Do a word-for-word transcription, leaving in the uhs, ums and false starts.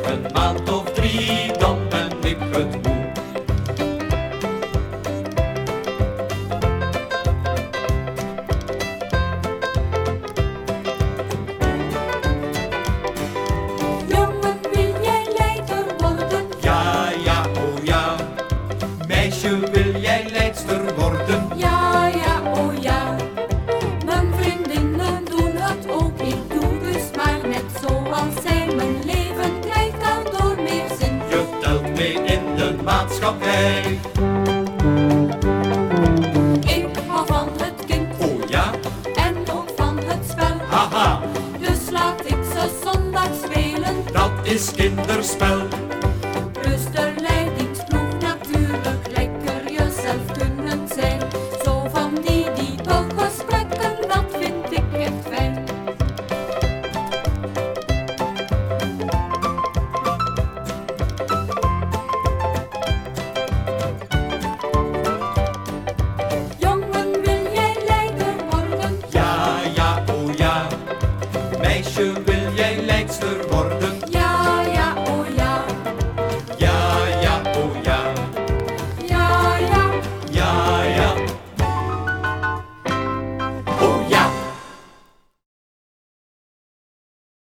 een maand of drie, dan ben ik het moe. Jongen, wil jij leider worden? Ja, ja, oh ja. Meisje, wil jij leidster worden? Ja, ja, oh ja. Mijn vriendinnen doen het ook, ik doe dus maar net zoals zij. Mijn leven krijgt daardoor meer zin. Je telt mee in de maatschappij. Ik hou van het kind Oh ja, en ook van het spel. haha, Dus laat ik ze zondag spelen. dat is kinderspel. Plus de leidingsploeg natuurlijk, lekker jezelf kunnen zijn. Zo van die diepe gesprekken, dat vind ik echt fijn. Jongen, wil jij leider worden? Ja, ja, oh ja. Meisje, wil jij leidster worden?